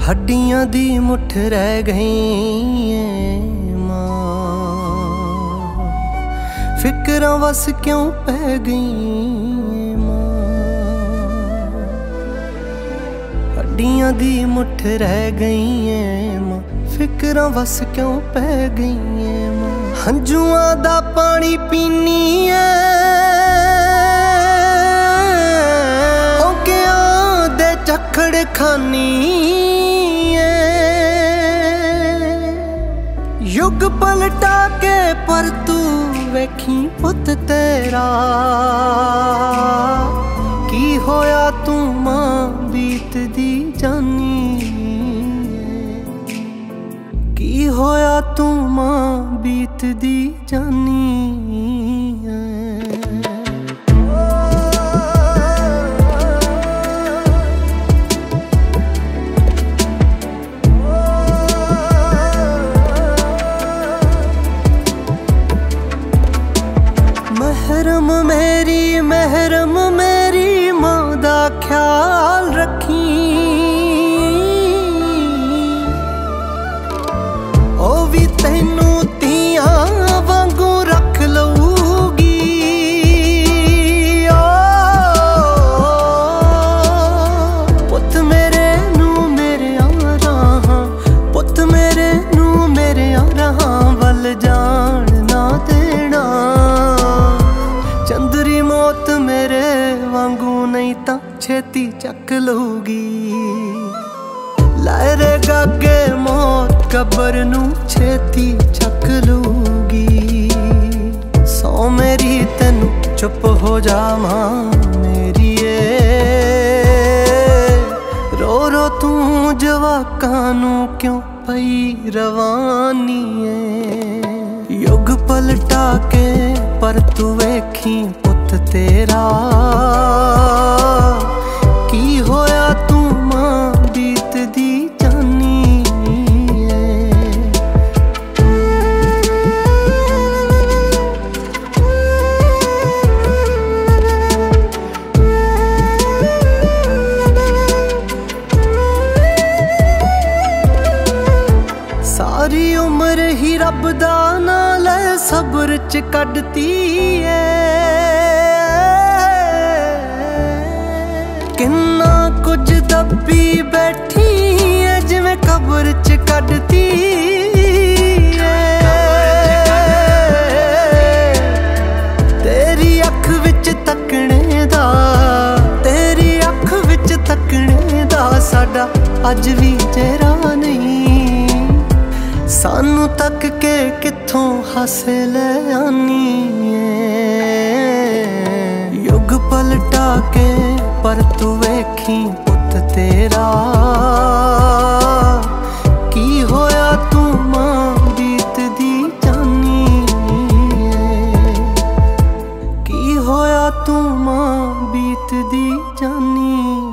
हड्डियां दी मुठ रह गई मां, फिक्रां वस क्यों पै गई मां। हड्डियां दी मुठ रह गई मां, फिक्रां वस क्यों पै गई मां। हंजुआं दा पानी पीनी है, औंकियां दे झक्खड़ खानी है। युग पलटा के पर तू वेखी पुत तेरा, की होया तू मां बीत दी जानी। की होया तू मां बीत दी जानी। महरम मेरी मां दा ख्याल रखी, ओ भी तैनू तियां वांगू रख लऊगी। पुत मेरे नू मेरे आरां, पुत मेरे नू मेरे आरां वल जान ना देना। चंदरी मौत मेरे वांगू नहीं ता छेती चक लूगी। लारे गागे मौत कबर नू छेती चक लूगी। सौ मेरी तेनू चुप हो जा मां मेरी रो रो तू जवाकां नू क्यों पई रवानी है। युग पलटा के पर तू वेखी पुत तेरा, की होया तू मां बीत दी जानी। सारी उम्र ही रब दा नां लै सब्र च कड्डती है। किन्ना कुछ दब्बी बैठी है जिवें कब्र च कड्डती है। तेरी अख विच तकने दा, तेरी अख विच तकने दा साडा अज भी चेहरा नहीं। सानू तक के किथों हासे ले आनी है। युग पलटा के पर तू वेखी पुत तेरा, की होया तू मां बीत दी जानी। की होया तू मां बीत दी जानी।